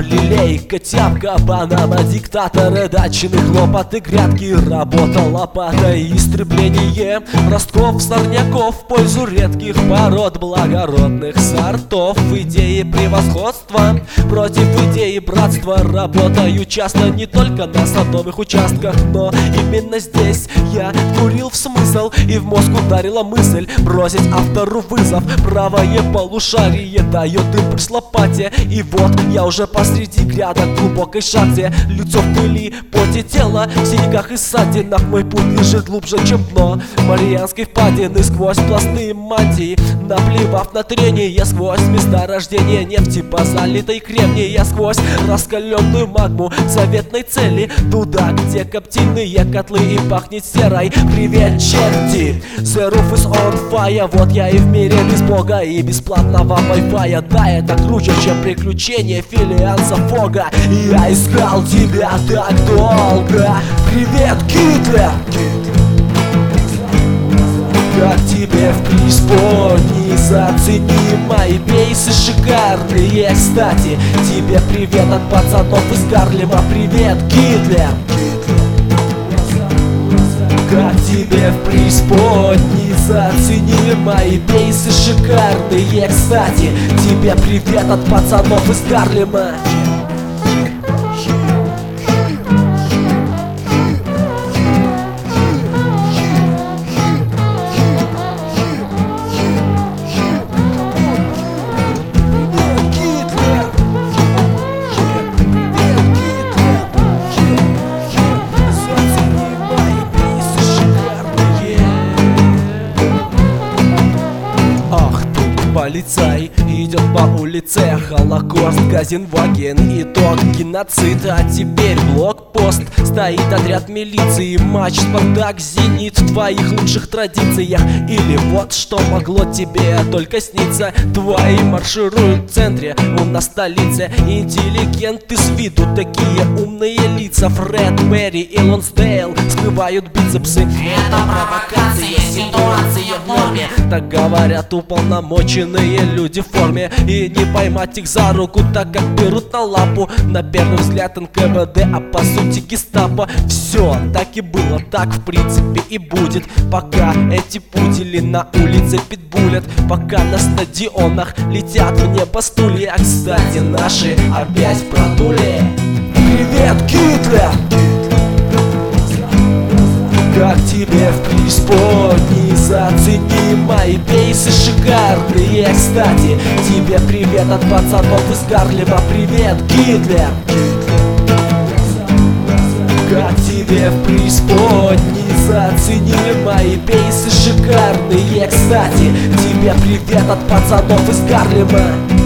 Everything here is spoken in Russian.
лилейка, тяпка, банана, диктаторы, дачные хлопоты, грядки, работа, лопата, истребление ростков, сорняков в пользу редких пород, благородных сортов, идеи превосходства против идеи братства. Работаю часто не только на садовых участках, но именно здесь я курил в смысл, и в мозг ударила мысль бросить автору вызов. Правое полушарие дает импульс лопате, и вот я уже посреди грядок в глубокой шахте. Лицо в пыли, поте тело, в синяках и ссадинах. Мой путь лежит глубже, чем дно Марианской впадины, сквозь пласты мантии, наплевав на трение, сквозь места рождения нефти по залитой кремния, сквозь раскаленную магму заветной цели, туда, где коптильные котлы и пахнет серой. Привет, черти! The roof is on fire. Вот я и в мире без бога и бесплатного вай-фая. Да, это круче, чем приключения Филианса Фога. Я искал тебя так долго. Привет, Гитлер! Как тебе в преисподней, зацени мои бейсы шикарные. Кстати, тебе привет от пацанов из Гарлема. Привет, Гитлер! Как тебе в преисподней, зацени мои бейсы шикарные. Кстати, тебе привет от пацанов из Гарлема. Полицай идет по улице, Холокост, Газенваген, итог, геноцид. А теперь блокпост, стоит отряд милиции, матч Спартак, Зенит в твоих лучших традициях. Или вот что могло тебе только сниться: твои маршируют в центре, у нас столице. Интеллигенты с виду, такие умные лица. Фред Перри и Лонсдейл скрывают бицепсы. Это провокация, ситуация в норме. Так говорят уполномоченные люди в форме, и не поймать их за руку, так как берут на лапу. На первый взгляд НКВД, а по сути гестапо. Все так и было, так в принципе и будет, пока эти пудели на улице питбулят, пока на стадионах летят в небо стулья. Кстати, наши опять продули. Привет, Гитлер! Как тебе в преисподней, зацени мои бейсы шикарные. Кстати, тебе привет от пацанов из Гарлема. Привет, Гитлер! Как тебе в преисподней, зацени мои бейсы шикарные. Кстати, тебе привет от пацанов из Гарлема.